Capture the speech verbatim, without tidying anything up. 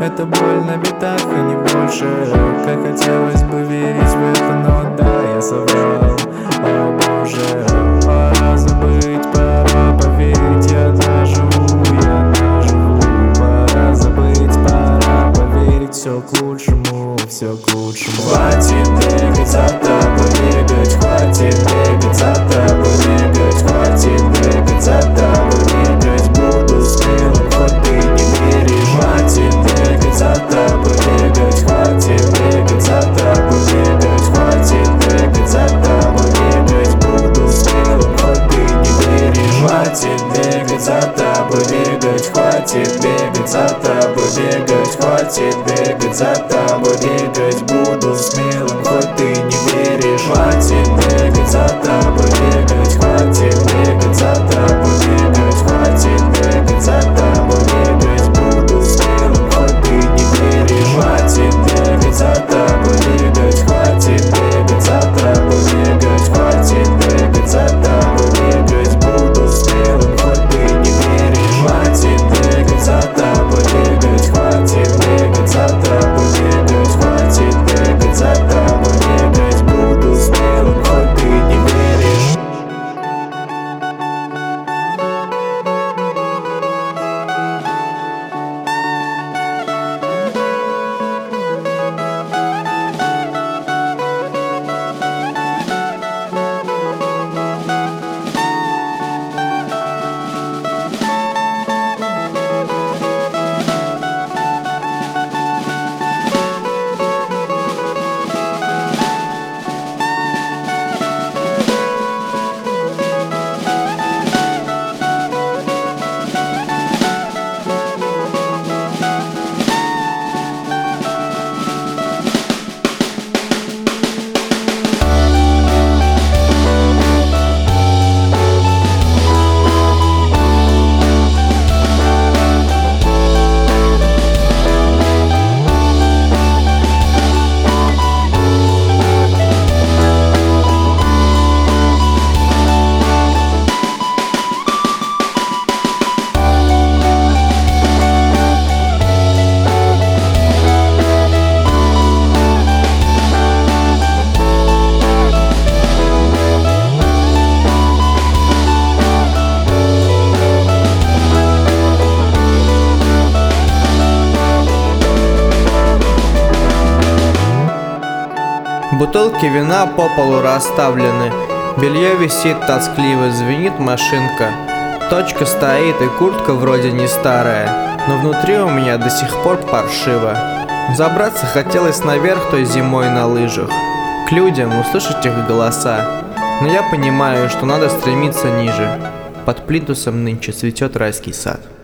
это боль на битах и не больше. Как хотелось бы верить в это, но да, я соврал. О боже, пора забыть, пора поверить. Я доживу, я доживу. Пора забыть, пора поверить. Все к лучшему, все к лучшему. Хватит бегать за тобой, бегать. Хватит бегать за тобой, бегать. Хватит бегать за тобой, бегать. Буду смелым, хоть ты не веришь. Хватит бегать за тобой, бегать. Хватит бегать за тобой, бегать. Хватит бегать за тобой, бегать. Буду смелым, хоть ты не веришь. Хватит бегать за тобой, бегать. Хватит бегать за тобой, бегать. Хватит бегать за тобой, бегать. Буду смелым, хоть ты не веришь. Хватит бегать за тобой, бегать. Хватит бегать за тобой, бегать. Хватит бегать за тобой, бегать. Буду смелым, хоть ты не веришь. Хватит бегать за тобой, бегать. Хватит бегать за тобой, бегать. Хватит бегать за тобой, бегать. Буду смелым, хоть ты не веришь. Хватит бегать за тобой, бегать. Хватит бегать за тобой, бегать. Хватит бегать за тобой, бегать. Буду смелым, хоть ты не веришь. Бутылки вина по полу расставлены, белье висит тоскливо, звенит машинка. Точка стоит и куртка вроде не старая, но внутри у меня до сих пор паршиво. Забраться хотелось наверх той зимой на лыжах, к людям, услышать их голоса. Но я понимаю, что надо стремиться ниже. Под плинтусом нынче цветет райский сад.